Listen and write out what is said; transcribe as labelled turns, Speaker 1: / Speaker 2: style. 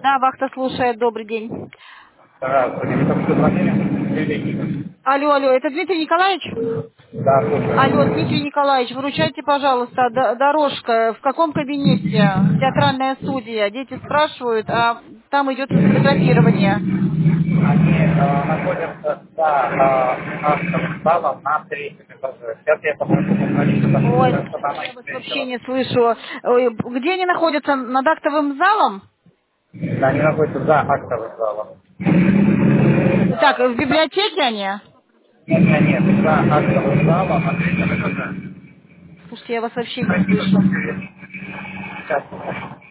Speaker 1: Да, вахта слушает. Добрый день.
Speaker 2: Здравствуйте, вы только что звонили?
Speaker 1: Алло, алло, это Дмитрий Николаевич?
Speaker 2: Да,
Speaker 1: Алло,
Speaker 2: слушаю.
Speaker 1: Дмитрий Николаевич, выручайте, пожалуйста, дорожка. В каком кабинете? Театральная студия. Дети спрашивают, а там идет фотографирование.
Speaker 2: Они находятся за актовым залом на третьем этаже. Сейчас я попробую позвонить,
Speaker 1: Ой,
Speaker 2: что там
Speaker 1: я
Speaker 2: их
Speaker 1: вас вообще
Speaker 2: встретила.
Speaker 1: не слышу. Ой, где они находятся? Над актовым залом?
Speaker 2: Да, они находятся за актовым залом.
Speaker 1: Так, в библиотеке они?
Speaker 2: Нет, за актовым залом на третьем этаже.
Speaker 1: Слушайте, я вас вообще не слышу.
Speaker 2: Сейчас.